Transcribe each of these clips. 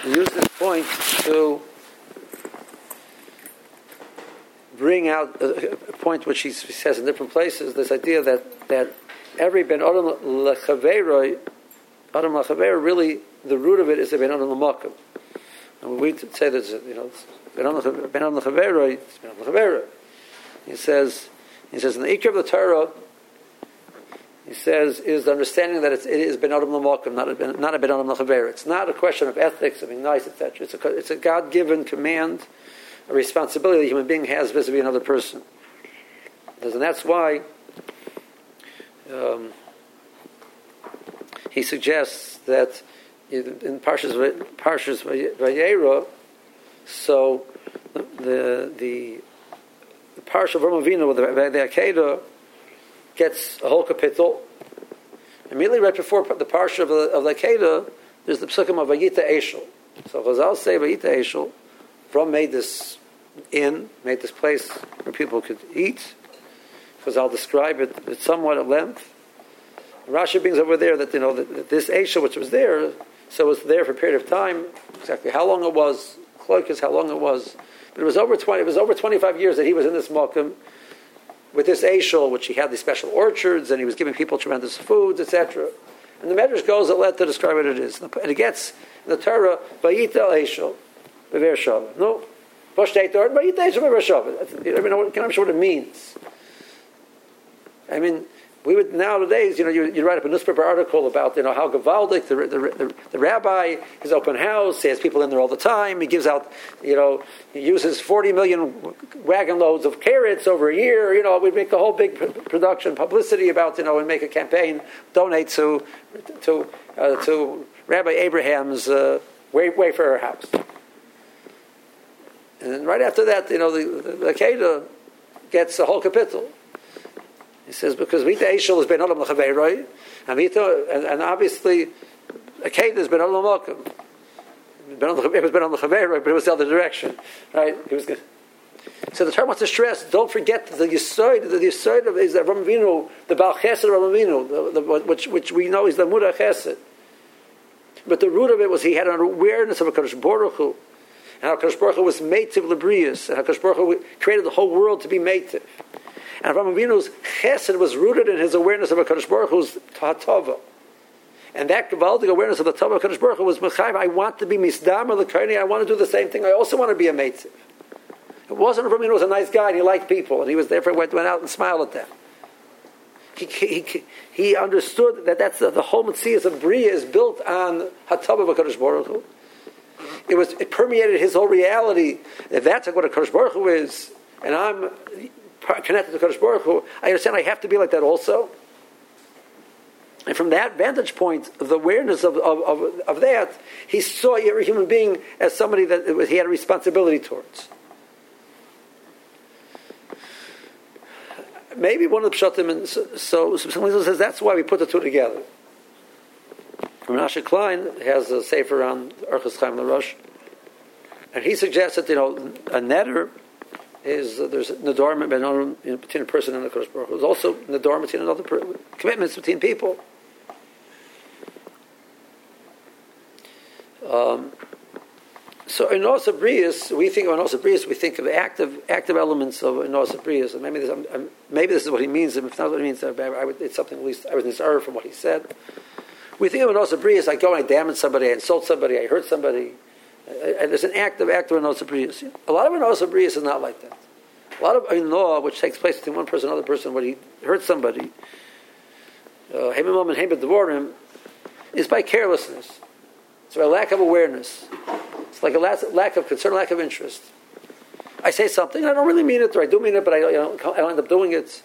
use this point to bring out a point which he says in different places, this idea that every ben adam lechaveroi, adam lechaveroi, really the root of it is the ben adam l'makom. And when we say that, ben adam lechaveroi, it's ben adam lechaveroi. He says in the Ikar of the Torah, he says, is the understanding that it is ben adam l'makom, not a ben adam lechaveroi. It's not a question of ethics, of being nice, etc. It's a God-given command, a responsibility the human being has vis-a-vis another person. And that's why he suggests that in Parshas Vayera, so the Parsha of Avraham Avinu, the Akedah, gets a whole kapitel. Immediately right before the Parsha of the Akedah, there's the psukim of Vayita Eshel. So Chazal say Vayita Eshel, Avraham made this place where people could eat. Chazal describe it somewhat at length. Rashi brings over there that that this Eshel which was there, so it was there for a period of time. Exactly how long it was, Cloikus, how long it was, but it was over 25 years that he was in this Mokum with this Eshel, which he had these special orchards, and he was giving people tremendous foods, etc. And the Medrash goes at length to describe what it is, and it gets in the Torah Vayita Eshel Bever Shavah. No, Vayita Eshel Bever Shavah. I'm sure what it means. I mean, we would nowadays, you write up a newspaper article about, how Gavaldik, the rabbi, his open house, he has people in there all the time. He gives out, he uses 40 million wagon loads of carrots over a year. We'd make a whole big production publicity about, and make a campaign, donate to Rabbi Abraham's Wayfarer house. And then right after that, the Akedah gets a whole kapitel. He says, because Vita Eshel has been Olam L'Chaveroi, and obviously, Akedah has been Olam L'Makom. It was been Olam L'Chaveroi, but it was the other direction. Right? So the Torah wants to stress, don't forget the Yesod of is that Avraham Avinu, the Baal Chesed of Avraham Avinu, which we know is the Mudah Chesed. But the root of it was he had an awareness of HaKadosh Baruch Hu, and HaKadosh Baruch Hu was Meitiv L'Brius, and HaKadosh Baruch Hu created the whole world to be Meitiv. And Avraham Avinu's chesed was rooted in his awareness of HaKadosh Baruch Hu's Tova. And that Gavaldic awareness of the Tova of HaKadosh Baruch Hu was Mechayiv, I want to be Misdam or L'Kaini, I want to do the same thing, I also want to be a Meitziv. It wasn't Avraham Avinu was a nice guy and he liked people, and he was therefore went out and smiled at them. He understood that that's the whole Metzias of Bria is built on HaTova of HaKadosh Baruch Hu. It permeated his whole reality. If that's what HaKadosh Baruch Hu is, and I'm connected to Kadosh Baruch Hu, I understand I have to be like that also. And from that vantage point, the awareness of that, he saw every human being as somebody that he had a responsibility towards. Maybe one of the pshatim, and so somebody says that's why we put the two together. Menashe Klein has a sefer on Orchos Chaim LaRosh, and he suggests that a neder is there's Nadar between a person and the Kadosh Baruch Hu. There's also Nadar between commitments between people. So in Osa Brius, we think of active elements of Osa Brius, and maybe this is what he means. And if not what he means, it's something at least I was inspired from what he said. We think of Osa Brius, I go and I damage somebody, I insult somebody, I hurt somebody. And there's an active Osa Brius. A lot of Osa Brius is not like that. A lot of law, which takes place between one person and another person, when he hurts somebody, is by carelessness. It's by lack of awareness. It's like a lack of concern, lack of interest. I say something, and I don't really mean it, or I do mean it, but I don't end up doing it.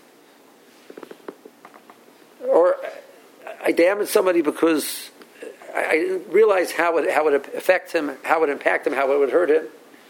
Or I damage somebody because I didn't realize how it would affect him, how it would impact him, how it would hurt him.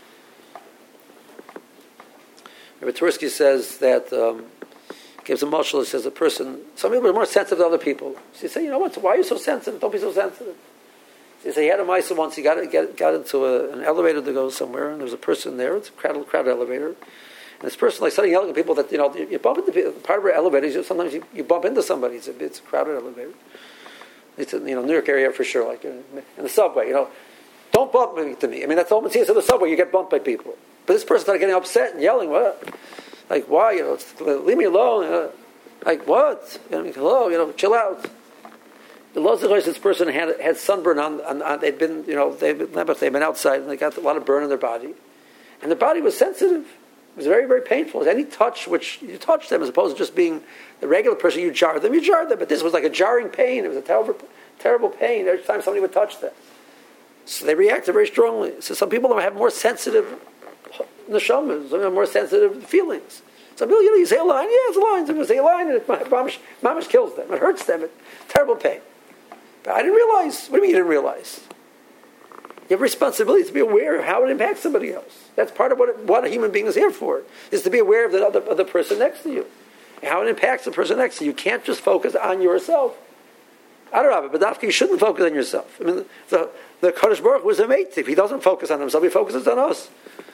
Rabbi Tursky says that, gives a mashal, it says some people are more sensitive than other people. So you say, why are you so sensitive? Don't be so sensitive. So you say, he had a Maisa once, he got into an elevator to go somewhere, and there was a person there, it's a crowded elevator, and this person, started yelling at people that, you bump into people, part of our elevators, sometimes you bump into somebody, it's a crowded elevator. It's in New York area for sure, like in the subway, Don't bump me. I mean, that's the whole Matthias of the subway. You get bumped by people. But this person started getting upset and yelling. What? Like, why? Leave me alone. Like, what? Hello, chill out. The laws of this person had sunburn on they'd been, they'd been outside and they got a lot of burn on their body. And the body was sensitive. It was very, very painful. Any touch, which you touched them as opposed to just being the regular person, you jarred them. But this was like a jarring pain. It was a terrible, terrible pain every time somebody would touch them. So they reacted very strongly. So some people have more sensitive neshamas, more sensitive feelings. Some people, you say a line, it's a line. Some people say a line, and mamash kills them. It hurts them. It's terrible pain. But I didn't realize. What do you mean you didn't realize? You have a responsibility to be aware of how it impacts somebody else. That's part of what a human being is here for, is to be aware of the person next to you, and how it impacts the person next to you. You can't just focus on yourself. I don't know, but Dafka, you shouldn't focus on yourself. I mean, the Kadosh Baruch Hu was a mate. If he doesn't focus on himself, he focuses on us.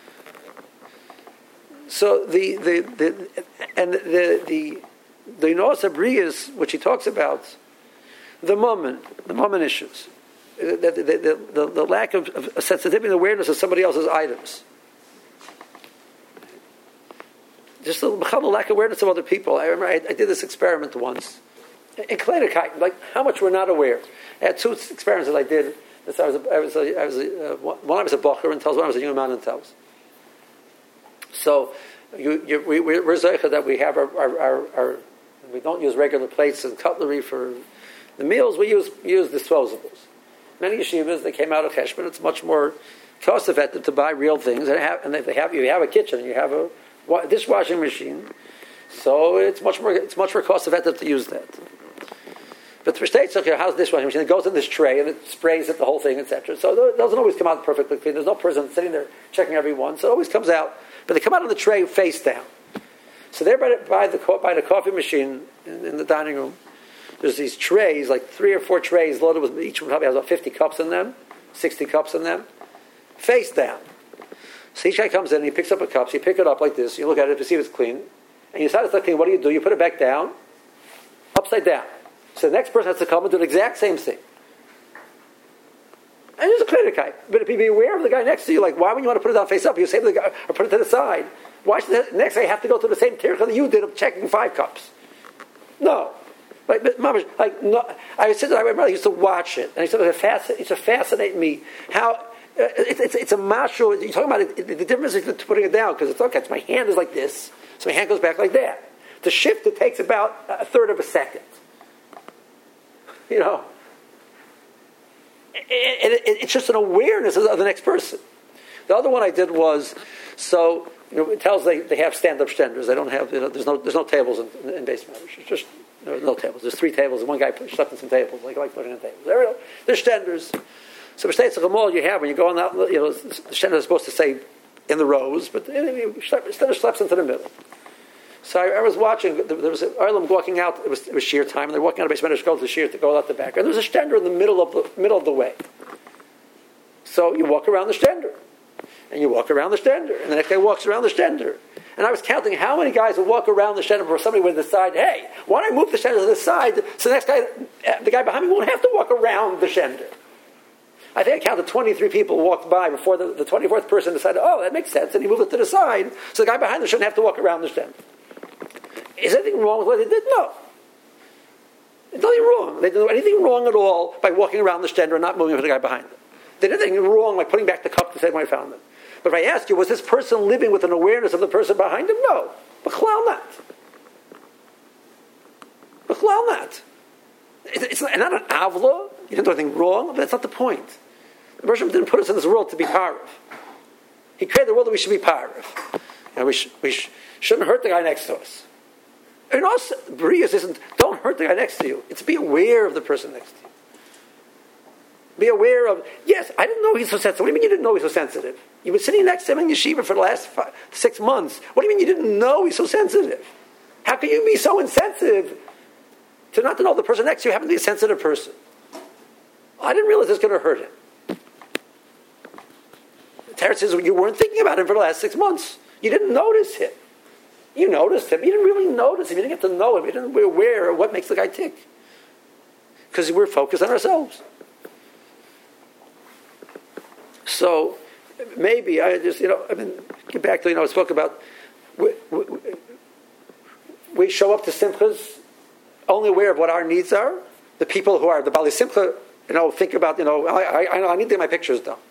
So the Noas Abriyas, which he talks about, the moment issues, the lack of sensitivity and awareness of somebody else's items, just the lack of awareness of other people. I remember I did this experiment once in Kleinigkeit, like how much we're not aware. I had two experiments that I did. One I was a bocher and tells, one I was a young man and tells. So we're zeicha that we have our we don't use regular plates and cutlery for the meals. We use disposables. Many yeshivas that came out of Cheshbon, it's much more cost effective to buy real things. And if you have a kitchen, you have a dishwashing machine, so it's much more cost effective to use that. But for states, how's this dishwashing machine? It goes in this tray and it sprays it the whole thing, etc. So it doesn't always come out perfectly clean. There's no person sitting there checking every one, so it always comes out. But they come out on the tray face down. So there by the coffee machine in the dining room, there's these trays, like 3 or 4 trays loaded with, each one probably has about 50 cups in them, 60 cups in them, face down. So each guy comes in and he picks up a cup, so you pick it up like this, you look at it to see if it's clean, and you decide it's not clean. What do? You put it back down, upside down. So the next person has to come and do the exact same thing. And there's a Kleinigkeit. But if you be aware of the guy next to you, like, why would you want to put it down face up? You say to the guy, or put it to the side. Why should the next guy have to go through the same tircha that you did of checking 5 cups? No. No. I remember I used to watch it, and it used to fascinate me how it's a mashu. You're talking about it, the difference is putting it down, because it's okay. My hand is like this, so my hand goes back like that. To shift it takes about a third of a second. It's just an awareness of the next person. The other one I did was, it tells they have stand-up shtenders. They don't have, there's no tables in base matters. It's just, there's no tables. There's 3 tables, and one guy slept in some tables, like looking at tables. There's shtenders. So for states of the mall you have, when you go on that, the shtender is supposed to say in the rows, but the shtender sleeps into the middle. So I was watching, there was an Olam walking out, it was shear time, and they're walking out of base matters to go to the shear, to go out the back. And there was a shtender in the middle of the way. So you walk around the shtender. And you walk around the shtender. And the next guy walks around the shtender. And I was counting how many guys would walk around the shtender before somebody would decide, hey, why don't I move the shtender to the side so the next guy, the guy behind me won't have to walk around the shtender. I think I counted 23 people walked by before the 24th person decided, oh, that makes sense. And he moved it to the side so the guy behind them shouldn't have to walk around the shtender. Is anything wrong with what they did? No. There's nothing wrong. They didn't do anything wrong at all by walking around the shtender and not moving for the guy behind them. They did anything wrong by putting back the cup the same way I found them. But if I asked you, was this person living with an awareness of the person behind him? No. B'chlal not. B'chlal not. It's not an avla. You didn't do anything wrong, but that's not the point. The Bereshit didn't put us in this world to be parav. He created the world that we should be parav. And we shouldn't hurt the guy next to us. And also, B'riyas isn't, don't hurt the guy next to you. It's be aware of the person next to you. Be aware of, yes, I didn't know he's so sensitive. What do you mean you didn't know he's so sensitive? You've been sitting next to him in yeshiva for the last 6 months. What do you mean you didn't know he's so sensitive? How can you be so insensitive to not to know the person next to you happens to be a sensitive person? I didn't realize it's going to hurt him. Terry says, well, you weren't thinking about him for the last 6 months. You didn't notice him. You noticed him. You didn't really notice him. You didn't get to know him. You didn't be aware of what makes the guy tick. Because we're focused on ourselves. So maybe I just, get back to, I spoke about, we show up to Simchas only aware of what our needs are. The people who are the Bali Simcha, think about, I need to get my pictures done.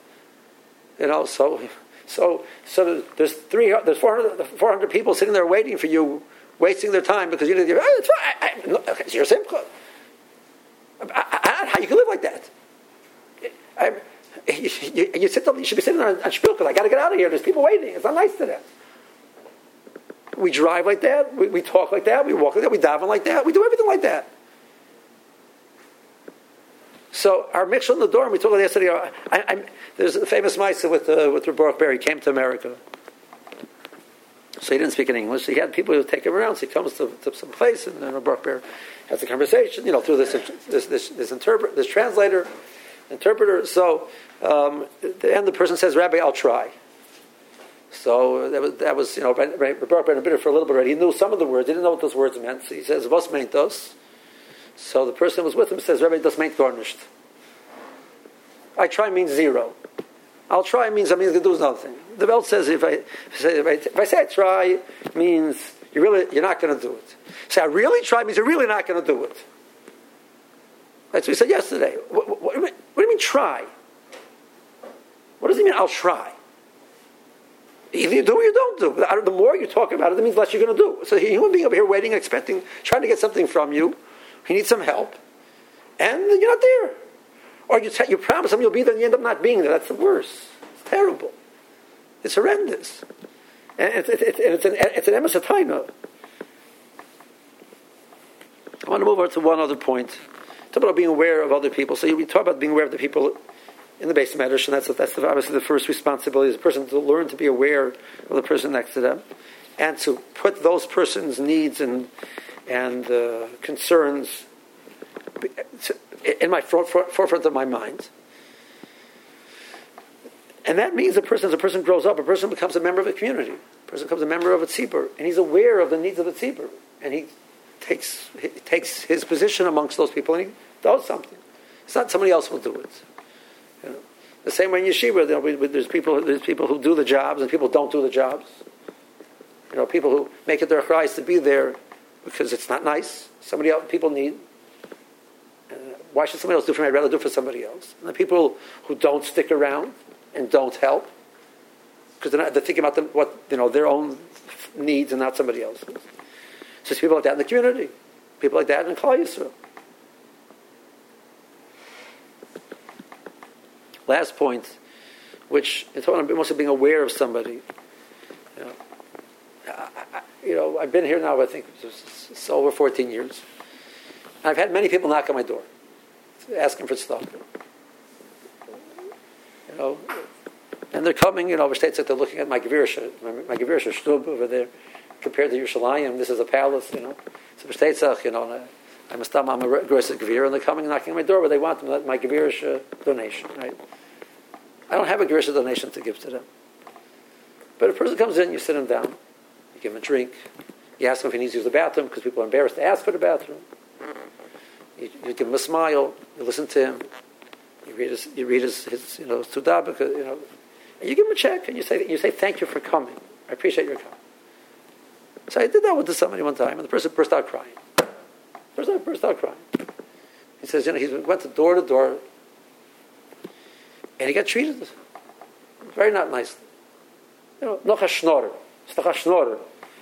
So there's 400 people sitting there waiting for you, wasting their time because it's your Simcha. How you can live like that? You sit up, you should be sitting there on shpil because I got to get out of here. There's people waiting. It's not nice to them. We drive like that. We talk like that. We walk like that. We daven like that. We do everything like that. So our mixture in the dorm, we talked about yesterday. There's a famous Maisa with Baruch Ber. He came to America. So he didn't speak in English. He had people who take him around. So he comes to some place, and then Baruch Ber has a conversation, through this interpreter. So the person says, "Rabbi, I'll try." So that was Baruch Ber been for a little bit already. He knew some of the words. He didn't know what those words meant. So he says, "Vos meint dos?" So the person who was with him says, "Rabbi, das meint gar nicht." I try means zero. I'll try means I'm going to do nothing. The belt says if I say I try means you're not going to do it. Say I really try means you're really not going to do it. That's what we said yesterday. What do you mean try? What does it mean I'll try? Either you do or you don't do. The more you talk about it, that means less you're going to do. So a human being over here waiting, expecting, trying to get something from you. He needs some help. And you're not there. Or you promise him you'll be there and you end up not being there. That's the worst. It's terrible. It's horrendous. And it's an emes hatayna. I want to move on to one other point. Talk about being aware of other people. So we talk about being aware of the people in the base of Medrash, and that's obviously the first responsibility is the person to learn to be aware of the person next to them, and to put those person's needs and concerns in my forefront of my mind. And that means as a person grows up, a person becomes a member of a community, a person becomes a member of a tzibur, and he's aware of the needs of the tzibur, and he takes his position amongst those people, and he does something. It's not somebody else will do it. The same way in yeshiva, there's people who do the jobs and people who don't do the jobs. People who make it their chayes to be there because it's not nice. People need. Why should somebody else do for me? I'd rather do for somebody else. And the people who don't stick around and don't help because they're thinking about their own needs and not somebody else's. So there's people like that in the community, people like that in Klal Yisrael. Last point, which is also being aware of somebody. I've been here now. I think it's over 14 years. I've had many people knock on my door, asking for stuff. And they're coming. Over states like they're looking at my Gevirsha Shtub over there, compared to Yerushalayim. This is a palace. So states I'm a aggressive Gevir, and they're coming knocking on my door, but they want my Gevirsha donation, right? I don't have a Gevirsha donation to give to them. But a person comes in, you sit him down, you give him a drink, you ask him if he needs to use the bathroom because people are embarrassed to ask for the bathroom. You give him a smile, you listen to him, you read his Sudah, because and you give him a check and you say thank you for coming. I appreciate your coming. So I did that with somebody one time, and the person burst out crying. He says, he went to door, and he got treated very not nicely. Noch a schnorrer. It's like a schnorrer.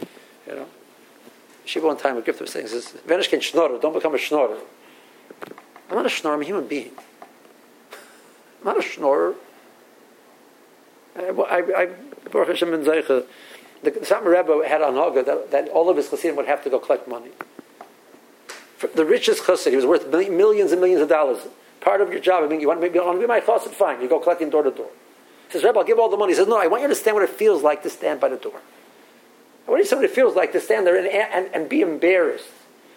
She one time would give them saying, says, "Wenn ich kein schnorrer, don't become a schnorrer." I'm not a schnorrer, I'm a human being. I'm not a schnorrer. Baruch Hashem ben Zeicha, the Satmar Rebbe had on Haga that all of his chassidim would have to go collect money. For the richest chassid, he was worth millions and millions of dollars. Part of your job, you want to be my chassid, fine. You go collecting door to door. He says, "Rebbe, I'll give all the money." He says, "No, I want you to understand what it feels like to stand by the door. I want you to see what it feels like to stand there and be embarrassed.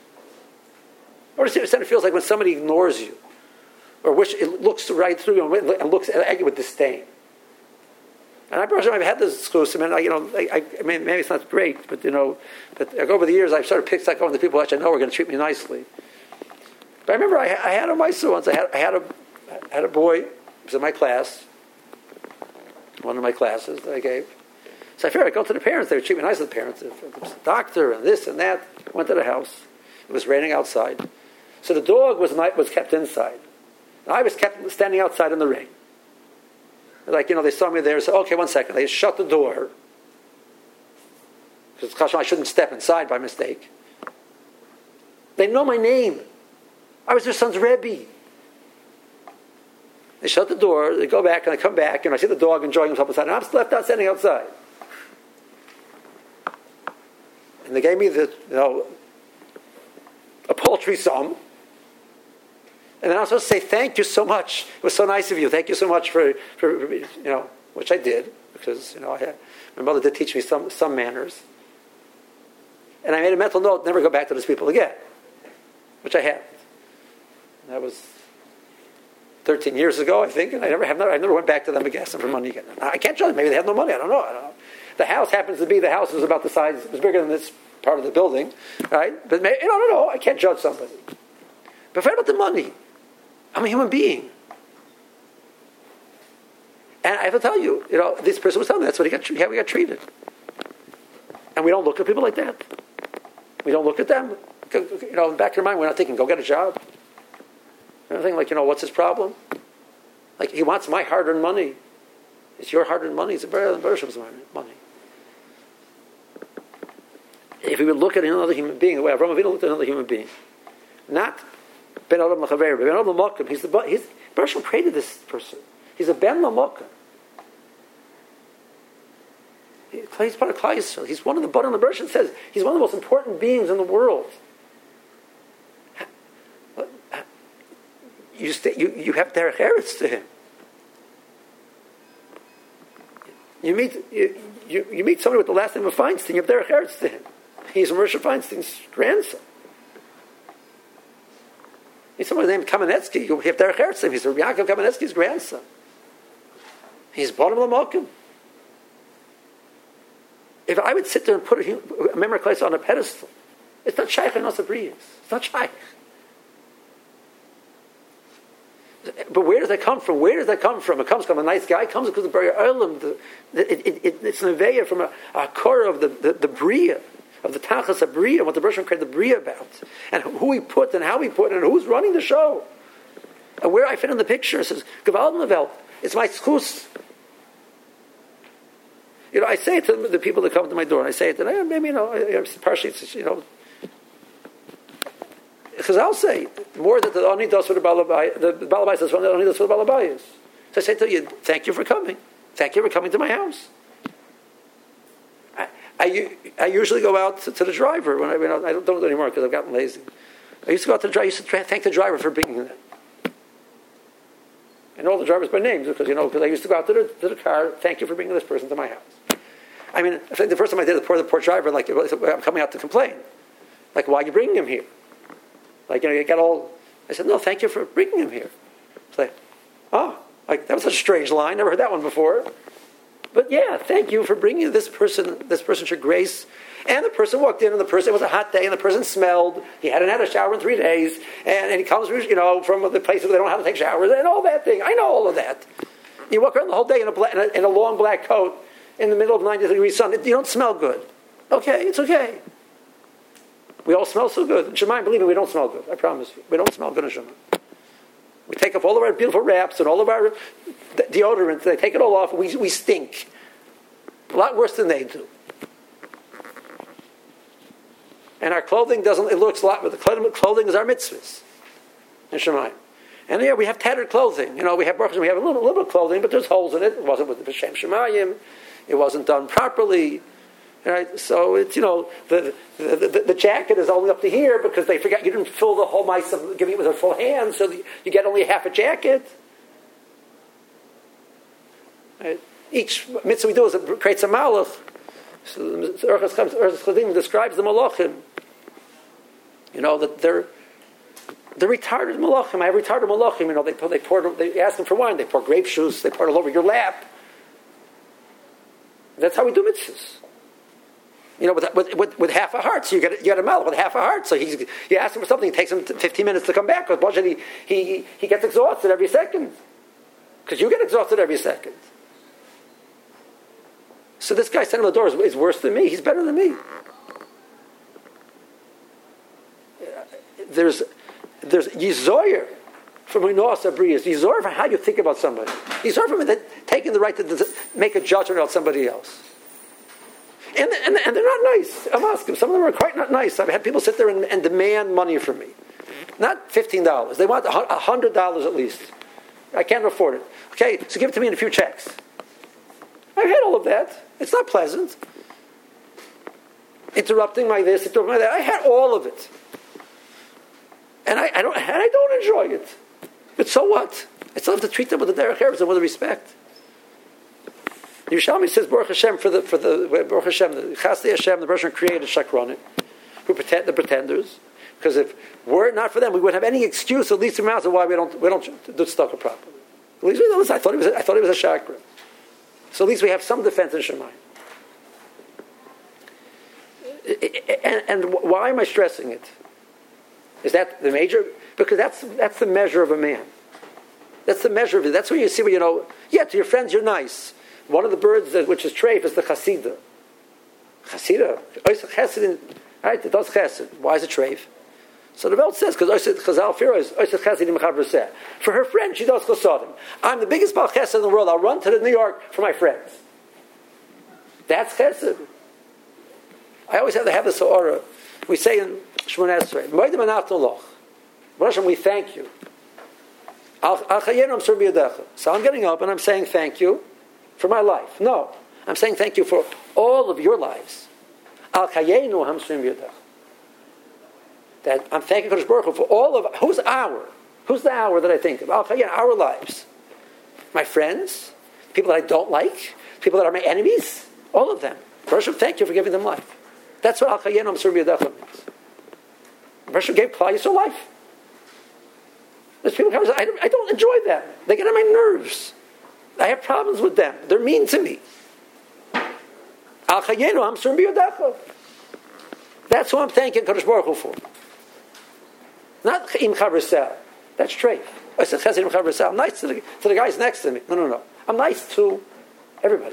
I want you to see what it feels like when somebody ignores you, or which it looks right through you and looks at you with disdain." And I've had this exclusive, and I mean, maybe it's not great, but over the years I've sort of picked like on the people that I know are going to treat me nicely. But I remember I had a Maisa once. I had a boy, he was in my class. one of my classes that I gave. So I figured I'd go to the parents. They would treat me nice to the parents. There was a doctor and this and that. Went to the house. It was raining outside. So the dog was kept inside. And I was kept standing outside in the rain. Like, they saw me there and said, okay, 1 second. They shut the door. Because I shouldn't step inside by mistake. They know my name. I was their son's Rebbe. They shut the door, they go back, and I come back, and I see the dog enjoying himself outside, and I'm still left out standing outside. And they gave me a paltry sum. And then I was supposed to say, thank you so much. It was so nice of you. Thank you so much for which I did, because, my mother did teach me some manners. And I made a mental note, never go back to those people again, which I haven't. And that was 13 years ago, I think, and I never went back to them again for money again. I can't judge. Maybe they had no money. I don't know. The house happens to be, the house is about the size, it was bigger than this part of the building, right? But I don't know. I can't judge somebody. But forget about the money. I'm a human being. And I have to tell you, this person was telling me that's how we got treated. And we don't look at people like that. We don't look at them. In the back of your mind, we're not thinking, go get a job. We're not thinking, what's his problem? Like, he wants my hard-earned money. It's your hard-earned money. It's a Bereshim's money. If we would look at another human being, the way Avraham Avinu looked at another human being, not Ben Adam L'Chaver, Ben Adam L'Mokim. Bereshim created this person. He's a Ben L'Mokim. He's part of Klal Yisrael. He's one of the Banim. The Bereshit says he's one of the most important beings in the world. You have derech eretz to him. You meet somebody with the last name of Feinstein. You have derech eretz to him. He's Moshe Feinstein's grandson. He's somebody named Kamenetsky. You have derech eretz to him. He's Yaakov Kamenetsky's grandson. He's Banim L'Mokim. If I would sit there and put a memory place on a pedestal, it's not shaykh and nasabriyas. It's not shaykh. But where does that come from? It comes from a nice guy. It comes because of the Bari Olam. It's an aveya from a core of the Bria, of the Tachas of Bria, what the Bereshit created the Bria about, and who he put and how he put and who's running the show. And where I fit in the picture, it says, Gewalt Novel, it's my schus. I say it to the people that come to my door, and I say it to them, maybe, partially, because I'll say more that the Oni does for the Balabai, the Balabai says, the Oni does for the Balabayas. So I say to you, thank you for coming. Thank you for coming to my house. I usually go out to the driver, when I don't do it anymore because I've gotten lazy. I used to go out to the driver, I used to thank the driver for bringing them. I know all the drivers by names because I used to go out to the car, thank you for bringing this person to my house. I mean, I think the first time I did it, the poor driver, I'm coming out to complain. Like, why are you bringing him here? I said, no, thank you for bringing him here. It's like, that was such a strange line. Never heard that one before. But yeah, thank you for bringing this person to grace. And the person walked in, and it was a hot day, and the person smelled. He hadn't had a shower in 3 days. And he comes, from the places where they don't know how to take showers, and all that thing. I know all of that. You walk around the whole day in a long black coat in the middle of 90-degree sun. You don't smell good. Okay, it's okay. We all smell so good. In Shemayim, believe me, we don't smell good. I promise you. We don't smell good in Shemayim. We take off all of our beautiful wraps and all of our deodorants. They take it all off. We stink. A lot worse than they do. And our clothing it looks a lot, but the clothing is our mitzvahs in Shemayim. And we have tattered clothing. We have a little bit of clothing, but there's holes in it. It wasn't with the Shem Shemayim. It wasn't done properly. Right? So it's, the jacket is only up to here because they forgot you didn't fill the whole mice of giving it with a full hand, so you get only half a jacket. Right? Each mitzvah we do creates a malach. So the Orchos Chadim describes the malachim. That they're retarded malachim. I have retarded malachim. They ask them for wine. They pour grape juice. They pour it all over your lap. That's how we do mitzvahs. With half a heart. So you get a malach with half a heart. So you ask him for something. It takes him 15 minutes to come back. Because he gets exhausted every second. Because you get exhausted every second. So this guy standing on the door is worse than me. He's better than me. There's Yizoyer from Minos Abrius. Yizoyer for how you think about somebody. Yizoyer from taking the right to make a judgment about somebody else. And they're not nice. I'm asking. Some of them are quite not nice. I've had people sit there and demand money from me. Not $15. They want $100 at least. I can't afford it. Okay, so give it to me in a few checks. I've had all of that. It's not pleasant. Interrupting my this, interrupting my that. I had all of it. And I don't enjoy it. But so what? I still have to treat them with the derech eretz and with the respect. Yerushalmi says Baruch Hashem for the Baruch Hashem, the Chasdei Hashem, the person who created Shakranim, who pretend the pretenders. Because if were it not for them, we wouldn't have any excuse, at least in mouth, of why we don't do tzedakah properly. At least I thought he was a shakra. So at least we have some defense in Shemayim. And why am I stressing it? Is that the major? Because that's the measure of a man. That's the measure of it. That's where you see where to your friends you're nice. One of the birds which is treif is the chasida. Chasida, right? It does chesed. Why is it treif? So the Welt says because Chazal Fira is chesidim mechavraseh. For her friend, she does chasadim. I'm the biggest bal chesed in the world. I'll run to New York for my friends. That's chesed. I always have to have this aura. We say in Shemon Esrei, "Moedim anatoloch." Hashem, we thank you. So I'm getting up and I'm saying thank you for my life. No, I'm saying thank you for all of your lives. That I'm thanking Kodesh Baruch Hu for all of who's the hour that I think of? Our lives, my friends, people that I don't like, people that are my enemies, all of them. Hashem, thank you for giving them life. That's what Al Chayenu Hamsurim B'Yadach means. Hashem gave Klal Yisrael life. There's people who come and say, I don't enjoy them. They get on my nerves. I have problems with them. They're mean to me. Al Chayenu Hamsurim B'Yadach. That's who I'm thanking Kodesh Baruch Hu for. Not Im Chavresel. That's treif. I said Chesed Im Chavresel. I'm nice to the guys next to me. No. I'm nice to everybody.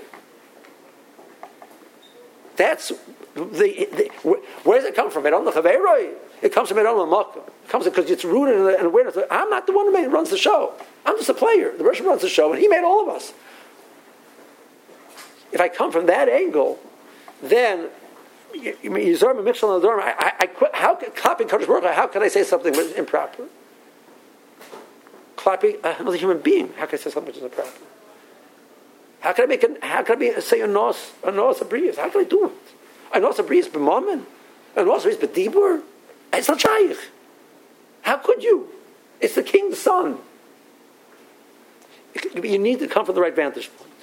That's where does it come from? It comes from Edom L'Makom. It comes because it's rooted in an awareness. I'm not the one who runs the show. I'm just a player. The Rosh runs the show, and he made all of us. If I come from that angle, then Yizor Mimikshal Nadorim. Clapping Kodesh Baruch Hu, how can I say something which is improper? Clapping another human being. How can I say something which is improper? How can I say a nos abrius? How can I do it? A nos abrius b'mamen, a nos abrius b'dibur. It's not shaykh. How could you? It's the king's son. You need to come from the right vantage point.